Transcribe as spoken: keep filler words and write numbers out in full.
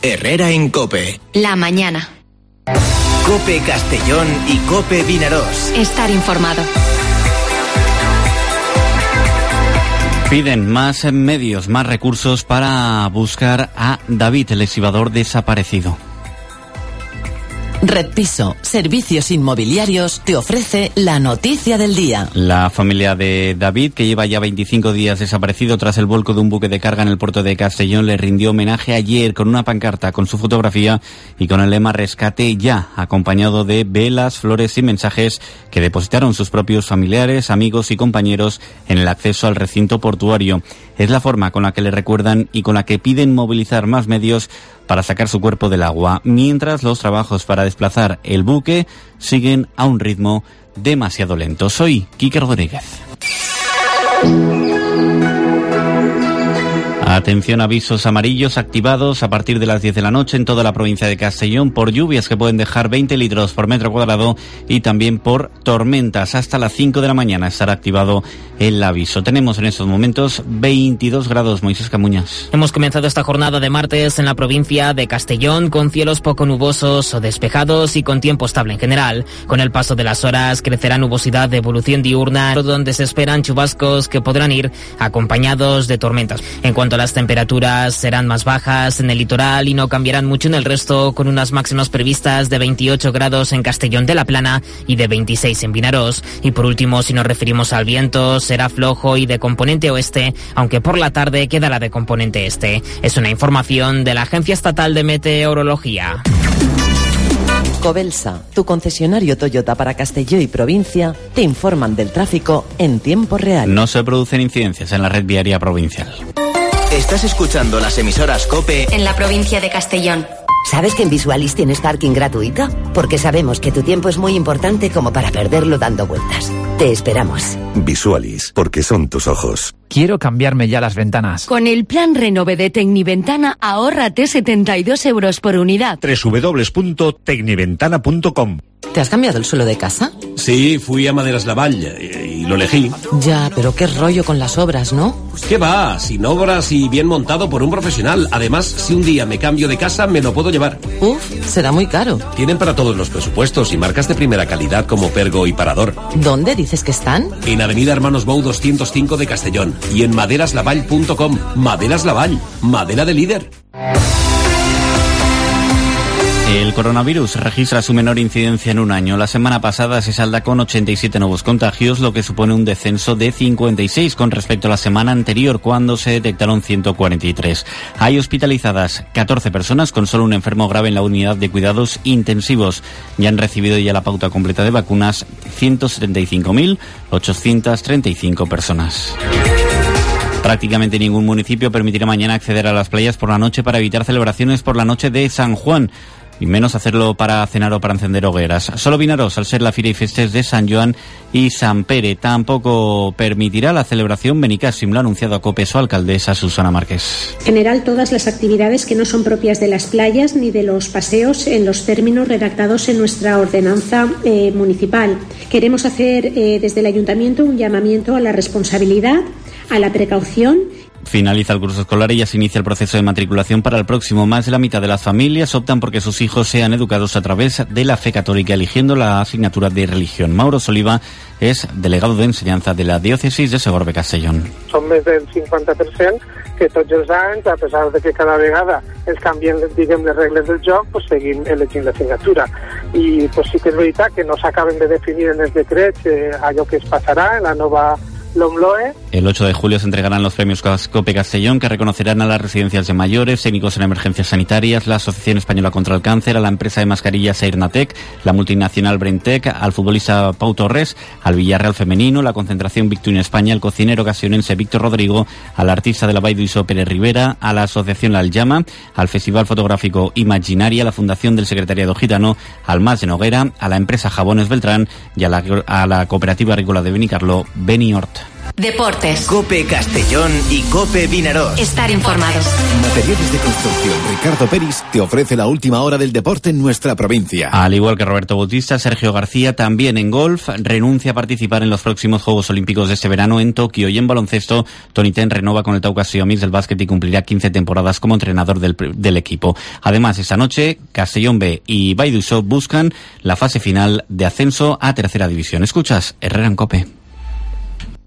Herrera en COPE. La mañana. COPE Castellón y COPE Vinarós. Estar informado. Piden más medios, más recursos para buscar a David, el exhibidor desaparecido. Red Piso, servicios inmobiliarios, te ofrece la noticia del día. La familia de David, que lleva ya veinticinco días desaparecido tras el vuelco de un buque de carga en el puerto de Castellón, le rindió homenaje ayer con una pancarta con su fotografía y con el lema Rescate ya, acompañado de velas, flores y mensajes que depositaron sus propios familiares, amigos y compañeros en el acceso al recinto portuario. Es la forma con la que le recuerdan y con la que piden movilizar más medios para sacar su cuerpo del agua, mientras los trabajos para desplazar el buque siguen a un ritmo demasiado lento. Soy Quique Rodríguez. Atención, avisos amarillos activados a partir de las diez de la noche en toda la provincia de Castellón por lluvias que pueden dejar veinte litros por metro cuadrado y también por tormentas. Hasta las cinco de la mañana estará activado el aviso. Tenemos en estos momentos veintidós grados. Moisés Camuñas. Hemos comenzado esta jornada de martes en la provincia de Castellón con cielos poco nubosos o despejados y con tiempo estable en general. Con el paso de las horas crecerá nubosidad de evolución diurna, donde se esperan chubascos que podrán ir acompañados de tormentas. En cuanto a las temperaturas, serán más bajas en el litoral y no cambiarán mucho en el resto, con unas máximas previstas de veintiocho grados en Castellón de la Plana y de veintiséis en Vinarós. Y por último, si nos referimos al viento, será flojo y de componente oeste, aunque por la tarde quedará de componente este. Es una información de la Agencia Estatal de Meteorología. Cobelsa, tu concesionario Toyota para Castelló y provincia, te informan del tráfico en tiempo real. No se producen incidencias en la red viaria provincial. Estás escuchando las emisoras COPE en la provincia de Castellón. ¿Sabes que en Visualis tienes parking gratuito? Porque sabemos que tu tiempo es muy importante como para perderlo dando vueltas. Te esperamos. Visualis, porque son tus ojos. Quiero cambiarme ya las ventanas. Con el plan Renove de Tecniventana, ahórrate setenta y dos euros por unidad. doble u doble u doble u punto tecniventana punto com. ¿Te has cambiado el suelo de casa? Sí, fui a Maderas Lavall y, y lo elegí. Ya, pero qué rollo con las obras, ¿no? ¿Qué va? Sin obras y bien montado por un profesional. Además, si un día me cambio de casa, me lo puedo llevar. Uf, será muy caro. Tienen para todos los presupuestos y marcas de primera calidad como Pergo y Parador. ¿Dónde dices que están? En Avenida Hermanos Bou doscientos cinco de Castellón y en maderas lavall punto com. Maderas Lavall, madera de líder. El coronavirus registra su menor incidencia en un año. La semana pasada se salda con ochenta y siete nuevos contagios, lo que supone un descenso de cincuenta y seis con respecto a la semana anterior, cuando se detectaron ciento cuarenta y tres. Hay hospitalizadas catorce personas con solo un enfermo grave en la unidad de cuidados intensivos. Ya han recibido ya la pauta completa de vacunas ciento setenta y cinco mil ochocientas treinta y cinco personas. Prácticamente ningún municipio permitirá mañana acceder a las playas por la noche para evitar celebraciones por la noche de San Juan, y menos hacerlo para cenar o para encender hogueras. Solo Vinarós, al ser la Fira y Festes de San Joan y San Pere. Tampoco permitirá la celebración Benicàssim, lo ha anunciado a COPE su alcaldesa Susana Márquez. En general, todas las actividades que no son propias de las playas ni de los paseos en los términos redactados en nuestra ordenanza eh, municipal. Queremos hacer eh, desde el Ayuntamiento un llamamiento a la responsabilidad, a la precaución. Finaliza el curso escolar y ya se inicia el proceso de matriculación para el próximo. Más de la mitad de las familias optan porque sus hijos sean educados a través de la fe católica, eligiendo la asignatura de religión. Mauro Soliva és delegado d'ensenyança de la diòcesis de Segorbe-Castellón. Són més del cinquanta per cent que tots els anys, a pesar de que cada vegada es canvien, diguem, les regles del joc, pues seguim elegint l'assignatura. I pues sí que és veritat que no s'acaben de definir en els decrets eh, allò que es passarà en la nova LOMLOE. El ocho de julio se entregarán los premios COPE Castellón, que reconocerán a las residencias de mayores, técnicos en emergencias sanitarias, la Asociación Española contra el Cáncer, a la empresa de mascarillas Airnatec, la multinacional Brentec, al futbolista Pau Torres, al Villarreal femenino, la concentración Victoria en España, al cocinero castellonense Víctor Rodrigo, al artista de la Vall d'Uixó Pérez Rivera, a la Asociación La Aljama, al Festival Fotográfico Imaginaria, a la Fundación del Secretariado Gitano, al Mas de Noguera, a la empresa Jabones Beltrán y a la, a la Cooperativa Agrícola de Benicarló, Beniort. Deportes. COPE Castellón y COPE Vinarós. Estar informados. Materiales de construcción Ricardo Peris te ofrece la última hora del deporte en nuestra provincia. Al igual que Roberto Bautista, Sergio García también en golf renuncia a participar en los próximos Juegos Olímpicos de este verano en Tokio, y en baloncesto Tony Ten renova con el Tauca Siomis del básquet y cumplirá quince temporadas como entrenador del, del equipo. Además, esta noche Castellón B y Baidusó buscan la fase final de ascenso a tercera división. Escuchas Herrera en COPE.